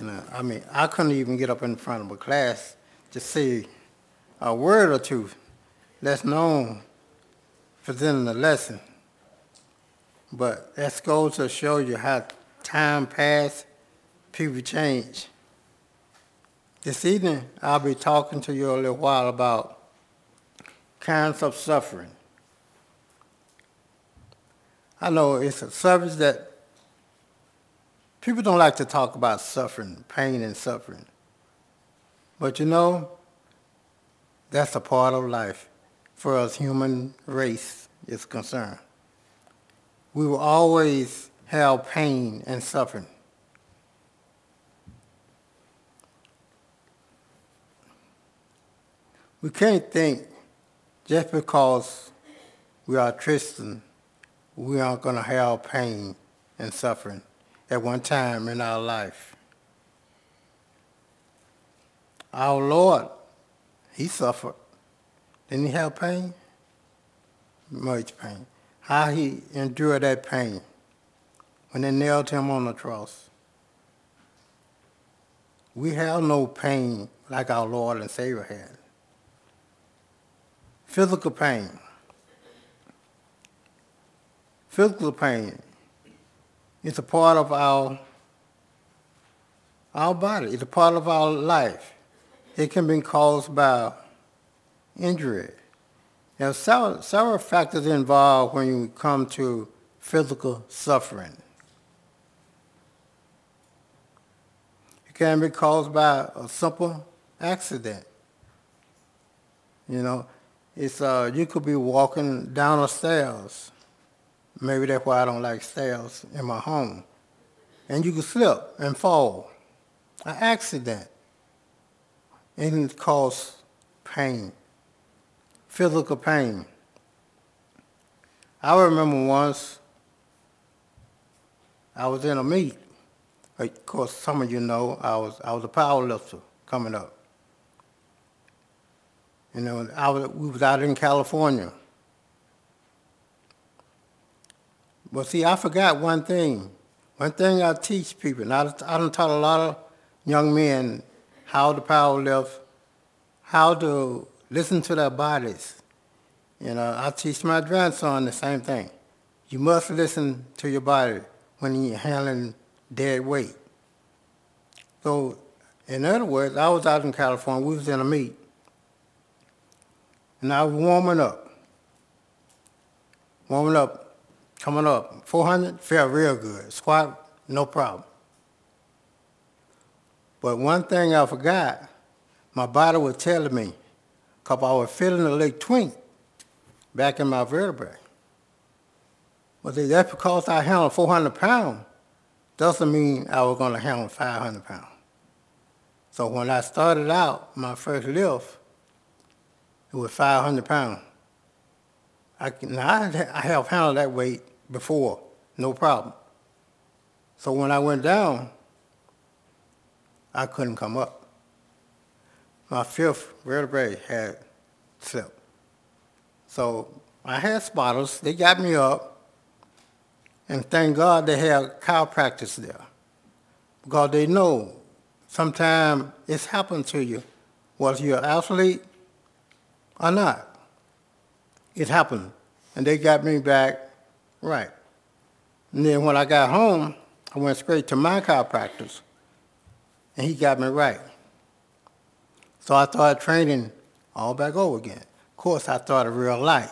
I couldn't even get up in front of a class to say a word or two that's known presenting a lesson. But that goes to show you how time passed, people change. This evening, I'll be talking to you a little while about kinds of suffering. I know it's a subject that people don't like to talk about suffering, pain and suffering. But you know, that's a part of life for us human race is concerned. We will always have pain and suffering. We can't think just because we are Christian, we aren't going to have pain and suffering at one time in our life. Our Lord, he suffered. Didn't he have pain? Much pain. How he endured that pain when they nailed him on the cross. We have no pain like our Lord and Savior had. Physical pain. Physical pain is a part of our body. It's a part of our life. It can be caused by injury. There are several factors involved when you come to physical suffering. It can be caused by a simple accident. You know, it's you could be walking down the stairs. Maybe that's why I don't like stairs in my home. And you could slip and fall. An accident. And it causes pain. Physical pain. I remember once I was in a meet. Of course, some of you know I was a power lifter coming up. You know, we was out in California. But see, I forgot one thing. One thing I teach people, and I done taught a lot of young men how to power lift, how to listen to their bodies. You know, I teach my grandson the same thing. You must listen to your body when you're handling dead weight. So, in other words, I was out in California, we was in a meet, and I was warming up, coming up. 400, felt real good. Squat, no problem. But one thing I forgot, my body was telling me, because I was feeling a little twink back in my vertebrae. But that's because I handled 400 pounds, doesn't mean I was going to handle 500 pounds. So when I started out, my first lift, it was 500 pounds. I have handled that weight before, no problem. So when I went down, I couldn't come up. My fifth vertebrae had slipped. So I had spotters. They got me up. And thank God they had chiropractors there. Because they know sometimes it's happened to you, whether you're an athlete or not. It happened. And they got me back right. And then when I got home, I went straight to my chiropractor, and he got me right. So I started training all back over again. Of course, I started really light.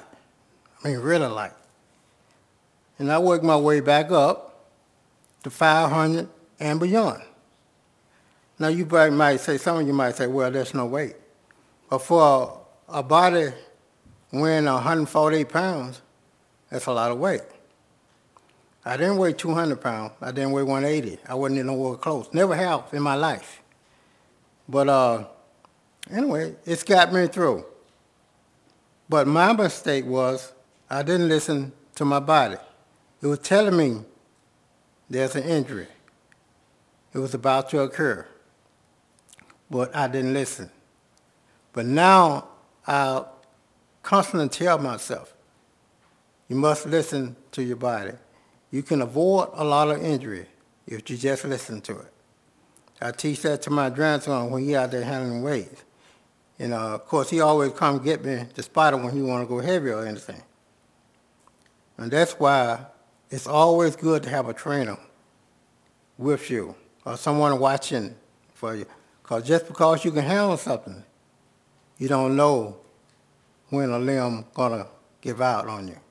And I worked my way back up to 500 and beyond. Now, you might say, some of you might say, well, there's no weight. But for a body weighing 148 pounds, that's a lot of weight. I didn't weigh 200 pounds. I didn't weigh 180. I wasn't even nowhere close. Never have in my life. But anyway, it's got me through. But my mistake was I didn't listen to my body. It was telling me there's an injury. It was about to occur. But I didn't listen. But now I constantly tell myself, you must listen to your body. You can avoid a lot of injury if you just listen to it. I teach that to my grandson when he out there handling weights. And of course, he always come get me to spot him when he want to go heavy or anything. And that's why it's always good to have a trainer with you or someone watching for you. Because just because you can handle something, you don't know when a limb gonna give out on you.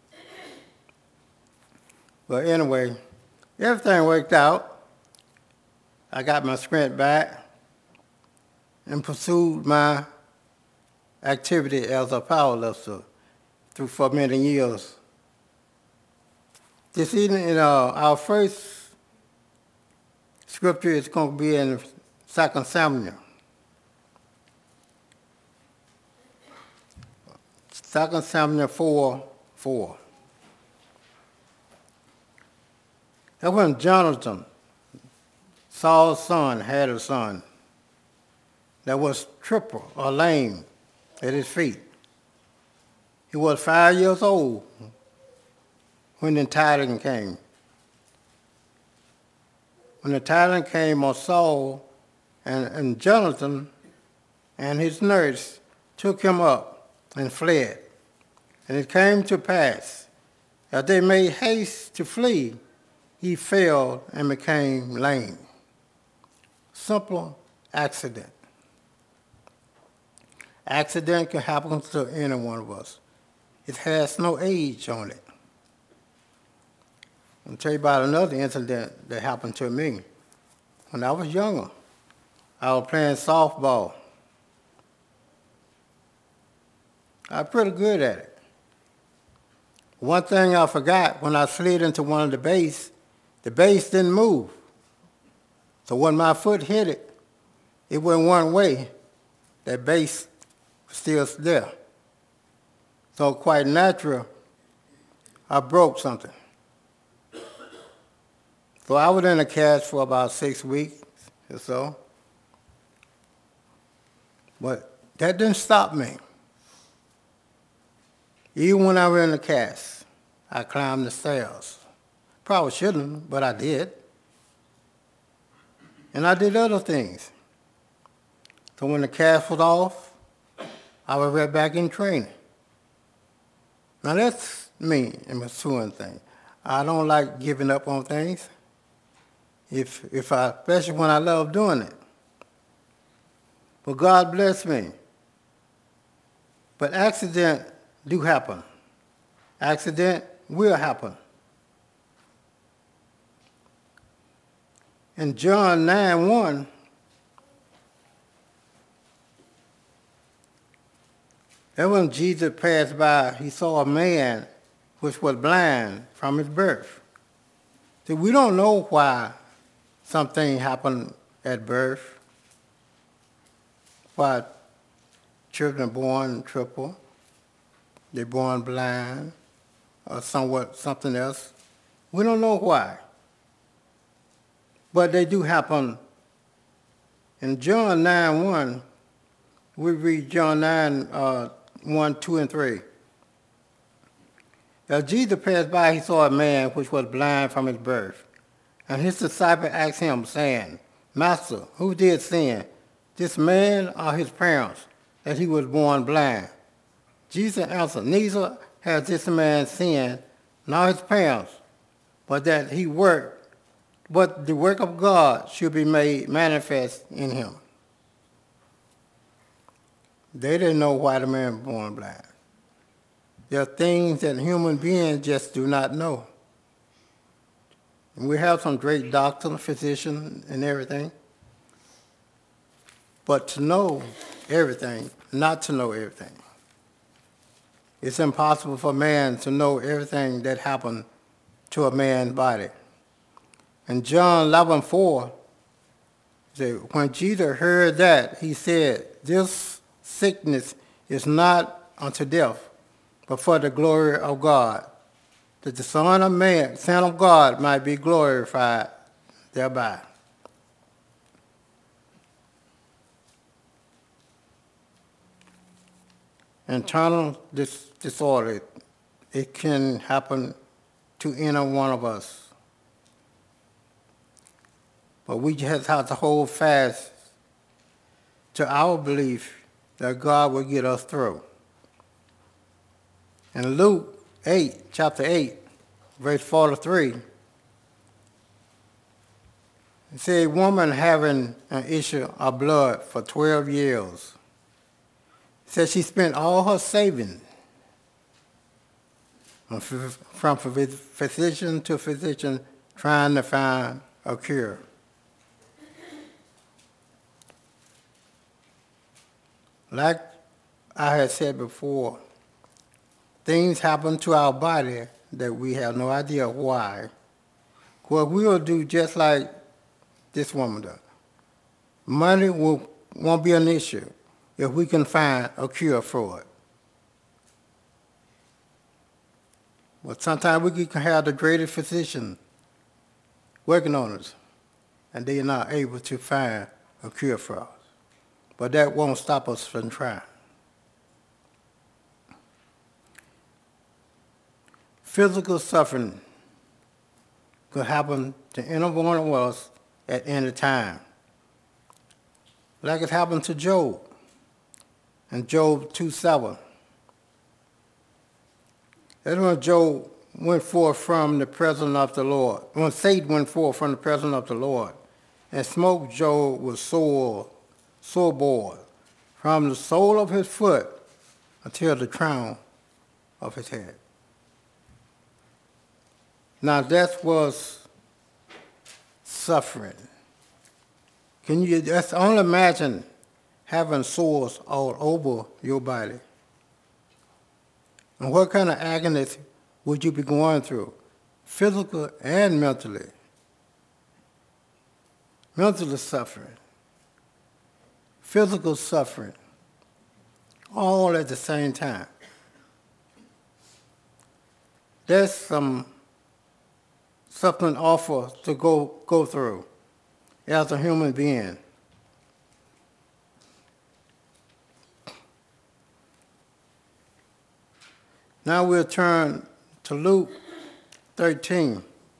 But anyway, everything worked out. I got my strength back and pursued my activity as a powerlifter for many years. This evening, our first scripture is going to be in 2 Samuel. 2 Samuel 4:4. That when Jonathan, Saul's son, had a son that was crippled or lame at his feet. He was 5 years old when the tidings came. When the tidings came on Saul, and Jonathan and his nurse took him up and fled. And it came to pass, as they made haste to flee, he fell and became lame. Simple accident. Accident can happen to any one of us. It has no age on it. I'll tell you about another incident that happened to me. When I was younger, I was playing softball. I was pretty good at it. One thing I forgot, when I slid into one of the base didn't move. So when my foot hit it, it went one way. That base was still there. So quite natural, I broke something. So I was in a cast for about 6 weeks or so. But that didn't stop me. Even when I was in the cast, I climbed the stairs. Probably shouldn't, but I did. And I did other things. So when the cast was off, I was right back in training. Now that's me in pursuing things. I don't like giving up on things, especially when I love doing it. But God bless me. But accidents do happen. Accident will happen. In John 9:1, that when Jesus passed by, he saw a man which was blind from his birth. See, we don't know why something happened at birth, why children are born triple, they're born blind, or something else. We don't know why. But they do happen. In John 9:1, we read John 9:1, 2, and 3. As Jesus passed by, he saw a man which was blind from his birth. And his disciples asked him, saying, Master, who did sin, this man or his parents, that he was born blind? Jesus answered, Neither has this man sinned, nor his parents, but that but the work of God should be made manifest in him. They didn't know why the man was born blind. There are things that human beings just do not know. And we have some great doctors, physicians, and everything. But to know everything, not to know everything. It's impossible for man to know everything that happened to a man's body. In John 11:4, when Jesus heard that, he said, This sickness is not unto death, but for the glory of God, that the Son of God might be glorified thereby. Internal disorder, it can happen to any one of us. but we just have to hold fast to our belief that God will get us through. In Luke 8, chapter 8, verse 43, it says, a woman having an issue of blood for 12 years. It says she spent all her savings from physician to physician trying to find a cure. Like I had said before, things happen to our body that we have no idea why. Well, we will do just like this woman does. Money won't be an issue if we can find a cure for it. But sometimes we can have the greatest physician working on us, and they are not able to find a cure for us. But that won't stop us from trying. Physical suffering could happen to any one of us at any time. Like it happened to Job in Job 2:7. That's when Job went forth from the presence of the Lord. When Satan went forth from the presence of the Lord and smote Job with sore boiled from the sole of his foot until the crown of his head. Now that was suffering. Can you just only imagine having sores all over your body? And what kind of agony would you be going through, physical and mentally? Mental suffering, physical suffering, all at the same time. There's something awful to go through as a human being. Now we'll turn to Luke 13.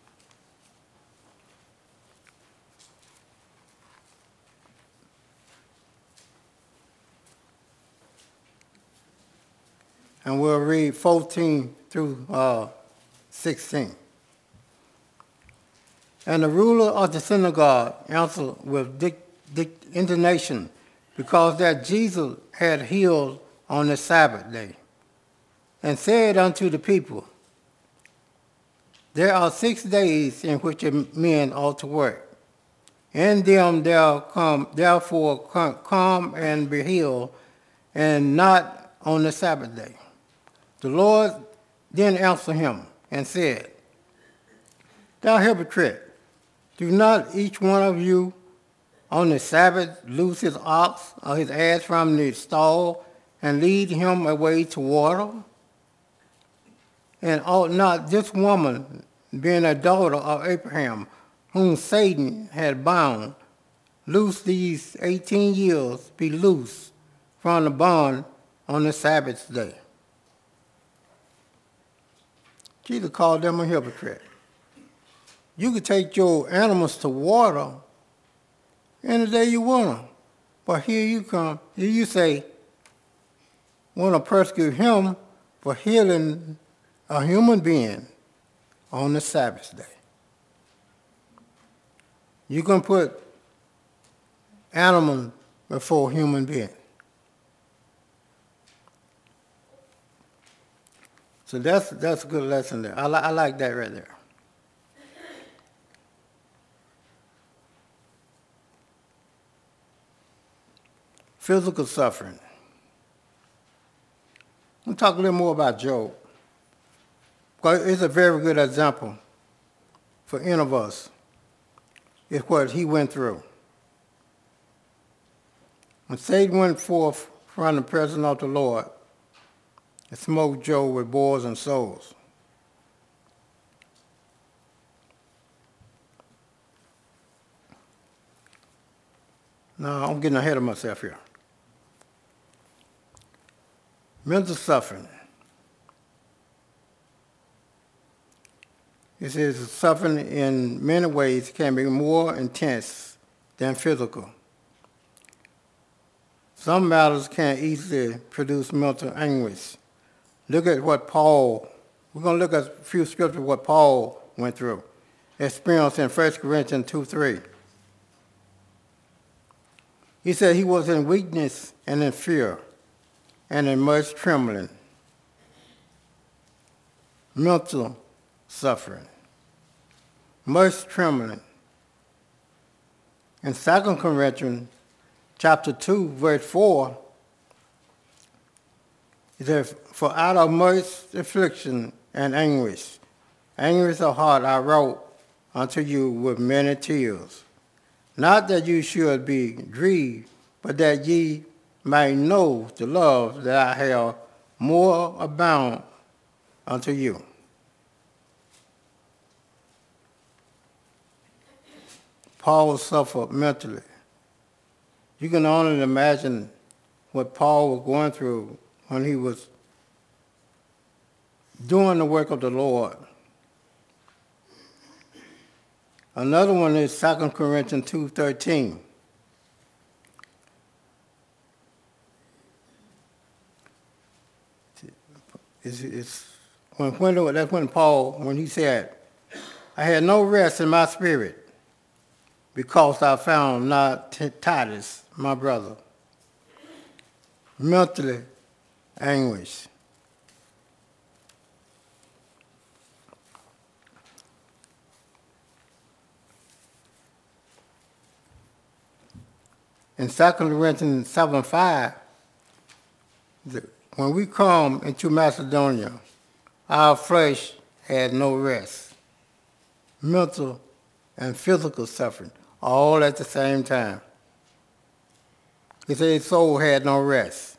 And we'll read 14 through 16. And the ruler of the synagogue answered with indignation, because that Jesus had healed on the Sabbath day, and said unto the people, there are 6 days in which men ought to work. In them therefore come and be healed, and not on the Sabbath day. The Lord then answered him and said, thou hypocrite, do not each one of you on the Sabbath loose his ox or his ass from the stall and lead him away to water? And ought not this woman, being a daughter of Abraham, whom Satan had bound, loose these 18 years, be loose from the bond on the Sabbath day? Jesus called them a hypocrite. You could take your animals to water any day you want them. But here you say, want to persecute him for healing a human being on the Sabbath day. You can put animals before human beings. So that's a good lesson there. I like that right there. Physical suffering. We'll talk a little more about Job, because it's a very good example for any of us. It's what he went through. When Satan went forth from the presence of the Lord and smote Job with boils and sores. Now, I'm getting ahead of myself here. Mental suffering. It says suffering in many ways can be more intense than physical. Some matters can easily produce mental anguish. Look at what we're going to look at a few scriptures what Paul went through, experienced in 1 Corinthians 2:3. He said he was in weakness and in fear and in much trembling, mental suffering, much trembling. In 2 Corinthians chapter 2, verse 4, it says, "For out of much affliction and anguish of heart I wrote unto you with many tears. Not that you should be grieved, but that ye might know the love that I have more abound unto you." Paul suffered mentally. You can only imagine what Paul was going through when he was doing the work of the Lord. Another one is 2 Corinthians 2:13. That's when Paul, when he said, "I had no rest in my spirit because I found not Titus, my brother." Mentally anguish. In 2 Corinthians 7:5, when we come into Macedonia, our flesh had no rest. Mental and physical suffering, all at the same time. He said his soul had no rest.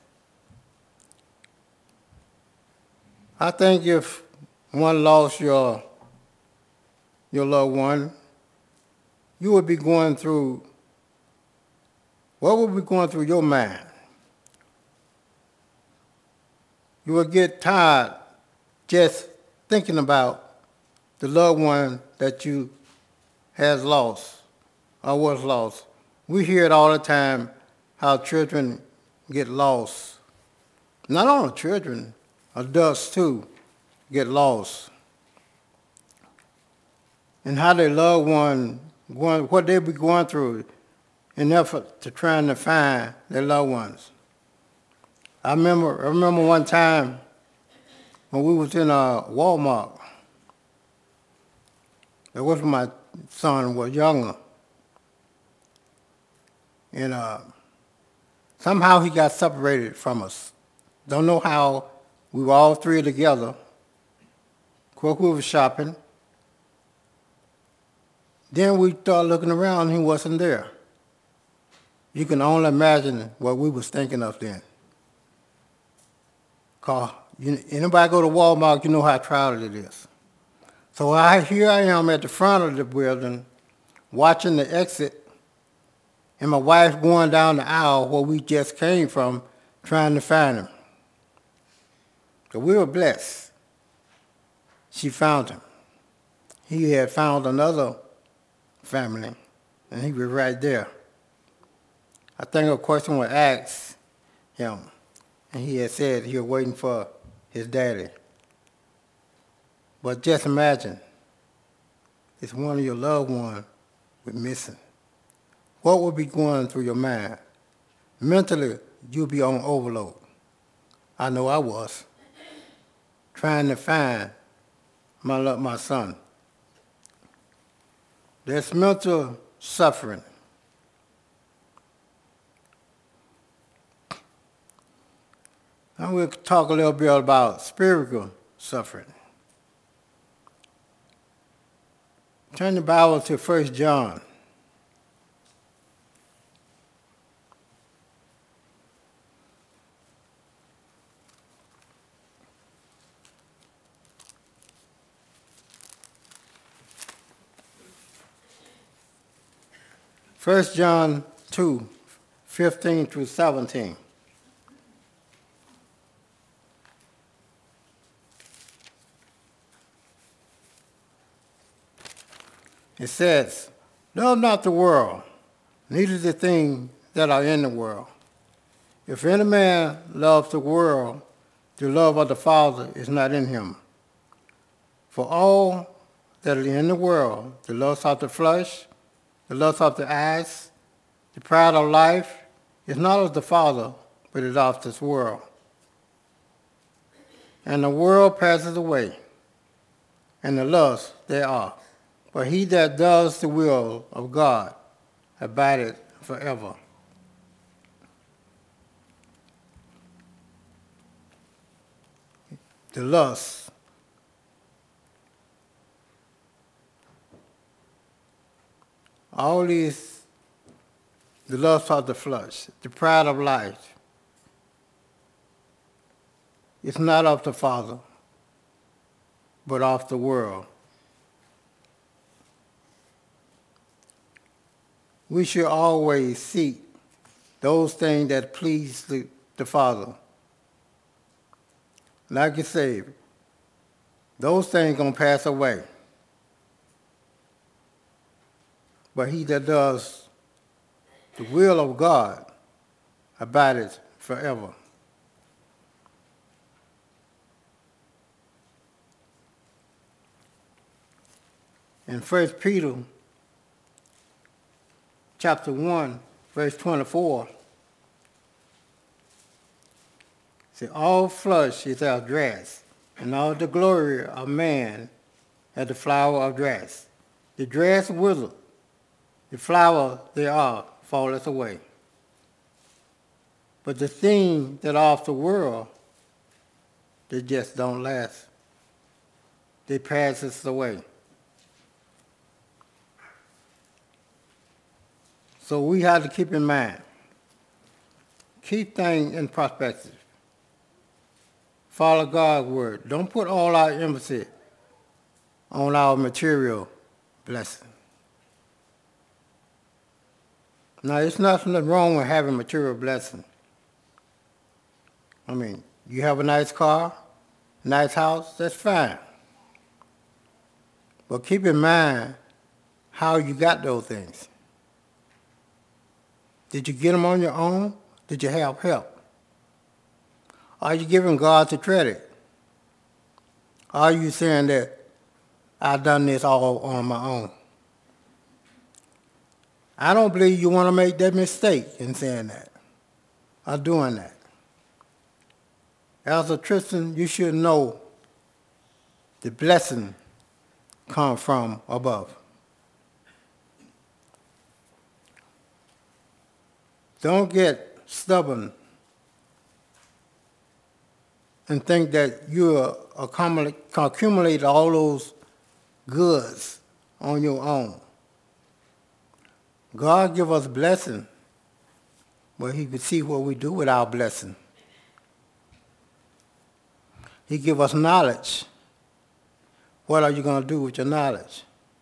I think if one lost your loved one, you would be going through, what would be going through your mind? You would get tired just thinking about the loved one that you has lost or was lost. We hear it all the time, how children get lost. Not only children, adults too get lost. And how their loved one, what they be going through in effort to trying to find their loved ones. I remember one time when we was in Walmart. It was when my son was younger. And somehow he got separated from us. Don't know how. We were all three together. We were shopping. Then we started looking around and he wasn't there. You can only imagine what we was thinking of then. Because anybody go to Walmart, you know how crowded it is. So here I am at the front of the building, watching the exit, and my wife going down the aisle where we just came from, trying to find him. So we were blessed. She found him. He had found another family, and he was right there. I think a question was asked him, and he had said he was waiting for his daddy. But just imagine, it's one of your loved ones was missing. What would be going through your mind? Mentally, you'll be on overload. I know I was, trying to find my son. There's mental suffering. Now we'll talk a little bit about spiritual suffering. Turn the Bible to 1 John. First John 2, 15 through 17. It says, love not the world, neither the things that are in the world. If any man loves the world, the love of the Father is not in him. For all that are in the world, the lust of the flesh, the lust of the eyes, the pride of life, is not of the Father, but is of this world. And the world passes away, and the lust thereof. But he that does the will of God abideth forever. The lust. All these, the lust of the flesh, the pride of life, it's not of the Father, but of the world. We should always seek those things that please the Father. Like you say, those things going to pass away. But he that does the will of God abideth forever. In 1 Peter chapter 1, verse 24, say, all flesh is as grass, and all the glory of man as the flower of grass. The grass withereth, the flower thereof falleth away. But the things that are of the world, they just don't last. They pass us away. So we have to keep in mind, keep things in perspective. Follow God's word. Don't put all our emphasis on our material blessing. Now, there's nothing wrong with having material blessing. I mean, you have a nice car, nice house, that's fine. But keep in mind how you got those things. Did you get them on your own? Did you have help? Are you giving God the credit? Are you saying that I've done this all on my own? I don't believe you want to make that mistake in saying that or doing that. As a Christian, you should know the blessing comes from above. Don't get stubborn and think that you accumulate all those goods on your own. God give us blessing, but he can see what we do with our blessing. He give us knowledge. What are you going to do with your knowledge?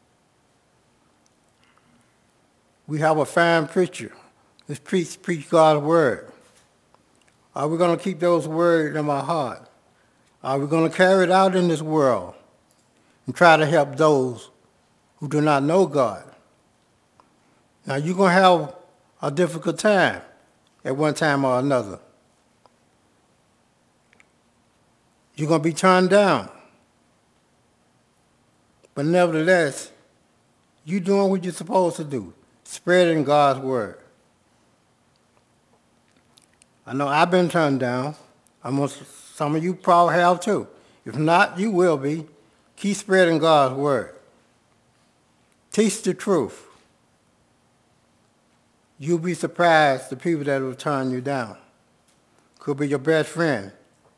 We have a fine preacher. Let's preach God's word. Are we going to keep those words in our heart? Are we going to carry it out in this world and try to help those who do not know God? Now, you're going to have a difficult time at one time or another. You're going to be turned down. But nevertheless, you're doing what you're supposed to do, spreading God's word. I know I've been turned down. Some of you probably have too. If not, you will be. Keep spreading God's word. Teach the truth. You'll be surprised the people that will turn you down. Could be your best friend.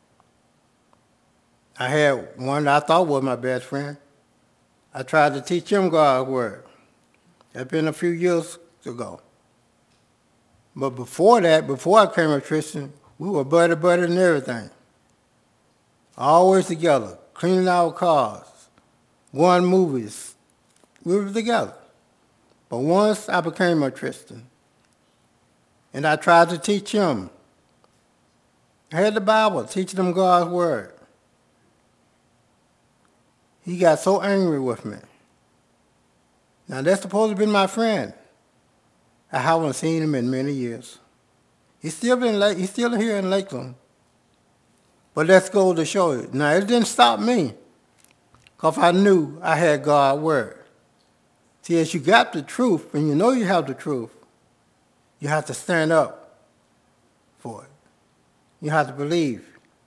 I had one I thought was my best friend. I tried to teach him God's word. That's been a few years ago. But before that, before I became a Christian, we were buddy and everything. Always together, cleaning our cars, going to movies. We were together. But once I became a Christian, and I tried to teach him, I had the Bible, teaching them God's word. He got so angry with me. Now, that's supposed to be my friend. I haven't seen him in many years. He's still here in Lakeland. But let's go to show you. Now, it didn't stop me, because I knew I had God's word. See, as you got the truth, and you know you have the truth, you have to stand up for it. You have to believe.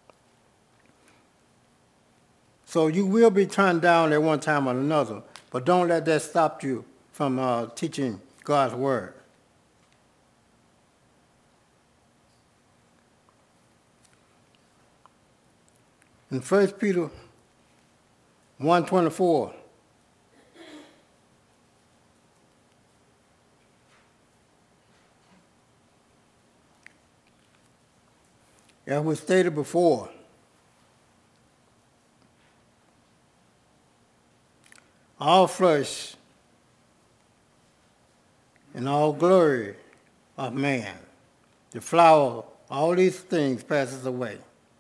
So you will be turned down at one time or another, but don't let that stop you from teaching God's word. In 1 Peter 1:24, as we stated before, all flesh and all glory of man, the flower, all these things passes away.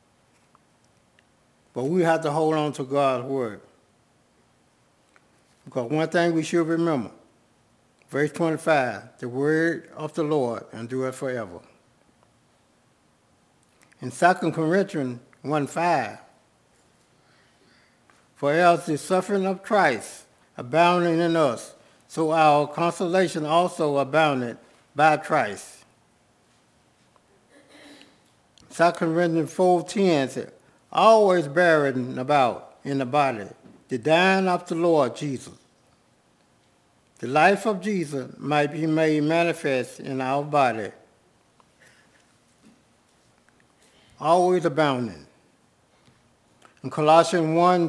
But we have to hold on to God's word. Because one thing we should remember, verse 25, the word of the Lord endureth forever. In 2 Corinthians 1:5, for else the suffering of Christ abounding in us, so our consolation also abounded by Christ. 2 Corinthians 4:10 said, always bearing about in the body the dying of the Lord Jesus. The life of Jesus might be made manifest in our body, always abounding. In Colossians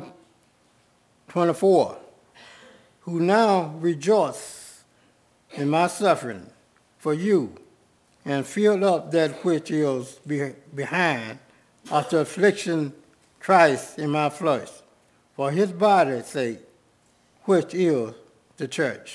1:24, who now rejoice in my suffering for you, and fill up that which is behind of the affliction Christ in my flesh, for his body's sake, which is the church.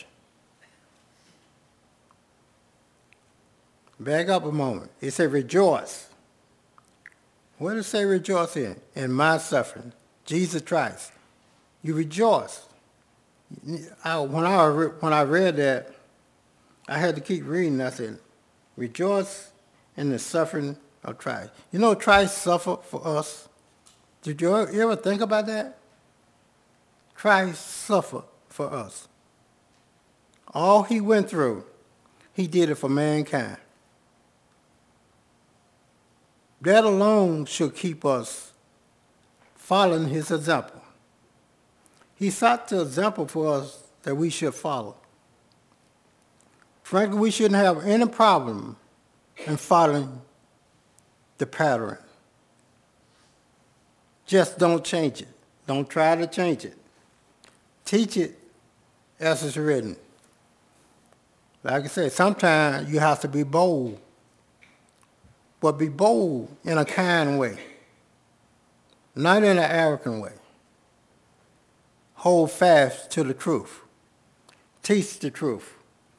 Back up a moment. It said rejoice. What does it say rejoice in? In my suffering. Jesus Christ. You rejoice. When I read that, I had to keep reading. I said, rejoice in the suffering of Christ. You know, Christ suffered for us. Did you ever think about that? Christ suffered for us. All he went through, he did it for mankind. That alone should keep us following his example. He set the example for us that we should follow. Frankly, we shouldn't have any problem in following the pattern. Just don't change it. Don't try to change it. Teach it as it's written. Like I said, sometimes you have to be bold. But be bold in a kind way, not in an arrogant way. Hold fast to the truth. Teach the truth.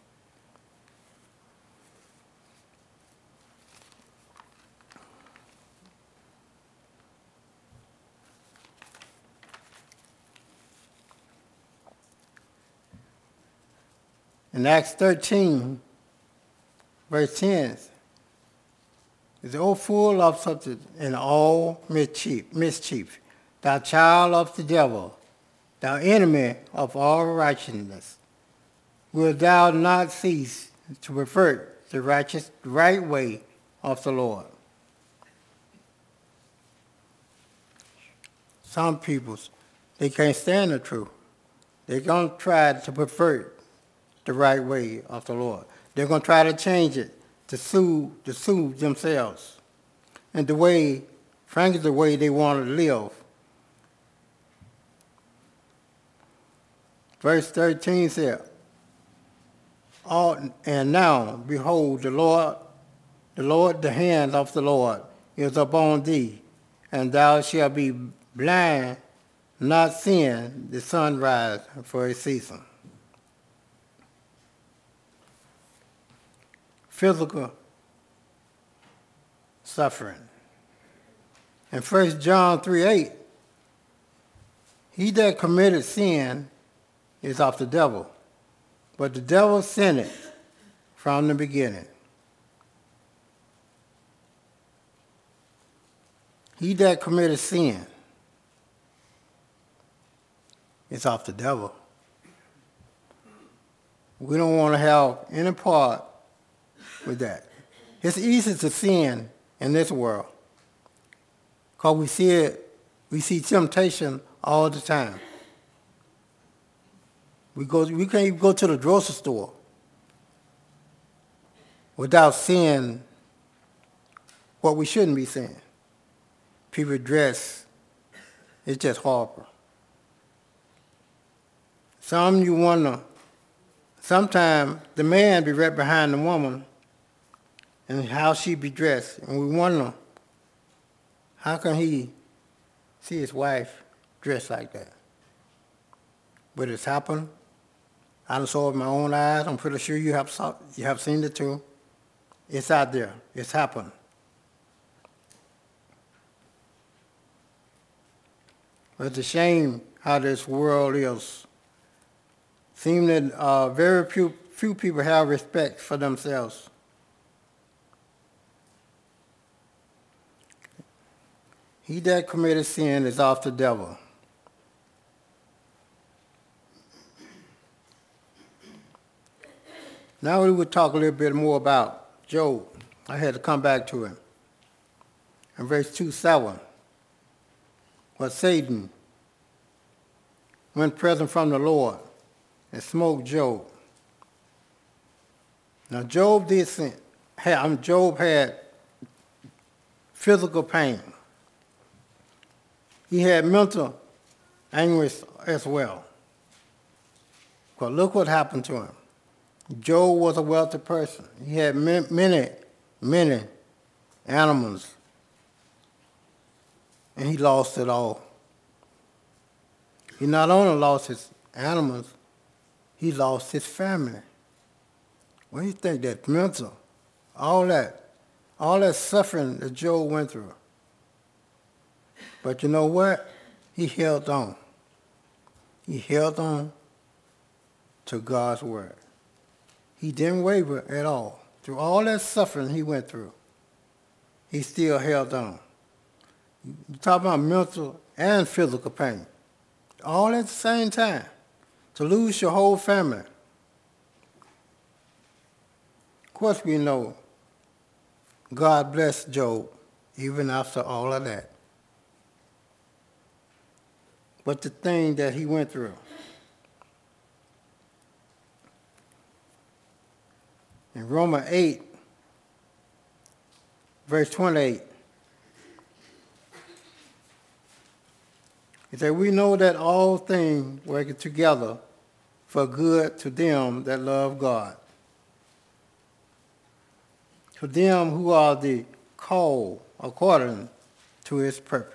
In Acts 13, verse 10, is all full of substance and all mischief, thou child of the devil, thou enemy of all righteousness, will thou not cease to pervert the right way of the Lord? Some people, they can't stand the truth. They're going to try to pervert the right way of the Lord. They're going to try to change it to soothe themselves, and the way, frankly, the way they want to live. Verse 13 says, and now, behold, the hand of the Lord is upon thee, and thou shalt be blind, not seeing the sunrise for a season. Physical suffering. In 1 John 3:8, he that committed sin is of the devil, but the devil sent it from the beginning. He that committed sin is of the devil. We don't want to have any part with that. It's easy to sin in this world because we see temptation all the time. We can't even go to the grocery store without seeing what we shouldn't be seeing. People dress, it's just horrible. Some you wonder, sometimes the man be right behind the woman and how she be dressed. And we wonder, how can he see his wife dressed like that? But it's happened. I saw it with my own eyes. I'm pretty sure you have seen it too. It's out there. It's happened. But it's a shame how this world is. Seems that very few people have respect for themselves. He that committed sin is of the devil. Now we would talk a little bit more about Job. I had to come back to him. In verse 2:7, where Satan went present from the Lord and smote Job. Now Job did sin. Job had physical pain. He had mental anguish as well. But look what happened to him. Job was a wealthy person. He had many animals, and he lost it all. He not only lost his animals, he lost his family. When you think that mental, all that suffering that Job went through. But you know what? He held on. He held on to God's word. He didn't waver at all. Through all that suffering he went through, he still held on. You talk about mental and physical pain. All at the same time. To lose your whole family. Of course we know God blessed Job even after all of that. But the thing that he went through. In Romans 8, verse 28, it said, we know that all things work together for good to them that love God, to them who are the called according to his purpose.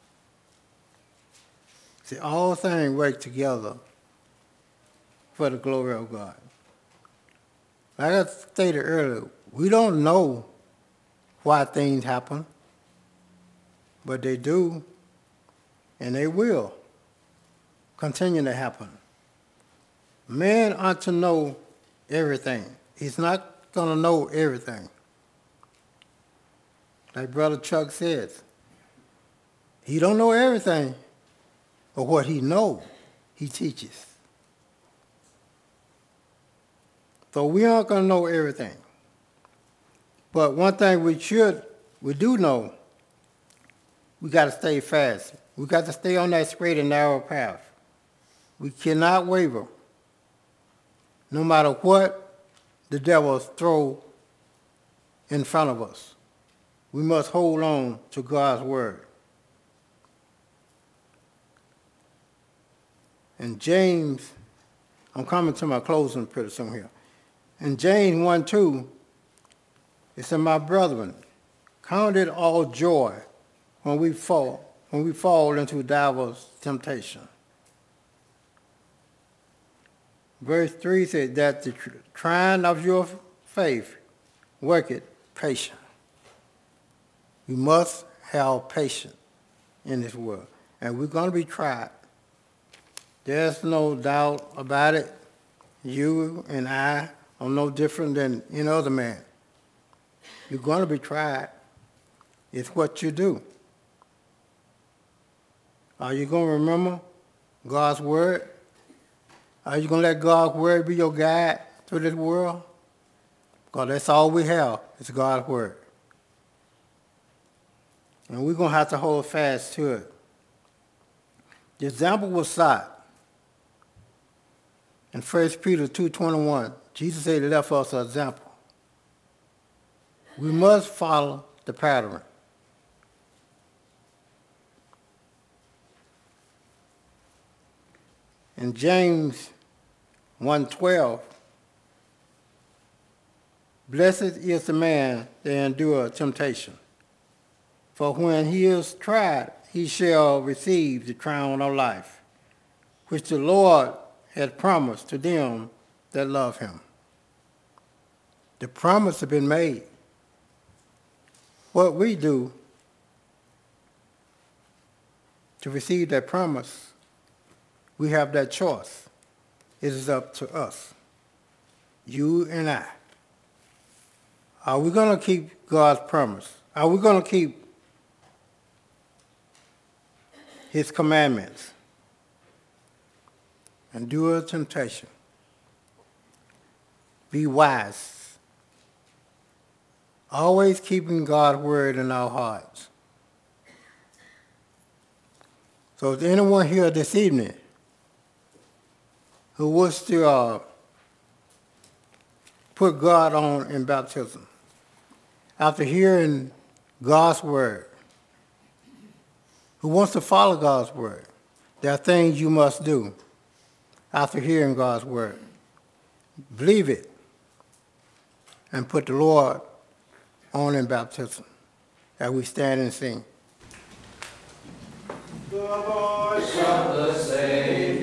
See, all things work together for the glory of God. Like I stated earlier, we don't know why things happen, but they do, and they will continue to happen. Man ought to know everything. He's not going to know everything. Like Brother Chuck says, he don't know everything, but what he knows, he teaches. So we aren't going to know everything. But one thing we do know, we got to stay fast. We got to stay on that straight and narrow path. We cannot waver. No matter what the devil throws in front of us. We must hold on to God's word. And James, I'm coming to my closing pretty soon here. In James 1:2, it said, my brethren, count it all joy when we fall into divers temptation. Verse 3 said that the trying of your faith worketh patience. We must have patience in this world. And we're going to be tried. There's no doubt about it. You and I are no different than any other man. You're going to be tried. It's what you do. Are you going to remember God's word? Are you going to let God's word be your guide through this world? Because that's all we have is God's word. And we're going to have to hold fast to it. The example was sought. In 1 Peter 2:21, Jesus said he left us an example. We must follow the pattern. In James 1:12, blessed is the man that endures temptation, for when he is tried, he shall receive the crown of life, which the Lord has promised to them that love him. The promise has been made. What we do to receive that promise, we have that choice. It is up to us, you and I. Are we going to keep God's promise? Are we going to keep his commandments? Endure temptation. Be wise. Always keeping God's word in our hearts. So is anyone here this evening who wants to put God on in baptism? After hearing God's word, who wants to follow God's word, there are things you must do after hearing God's word. Believe it and put the Lord on in baptism as we stand and sing. The voice of the Savior.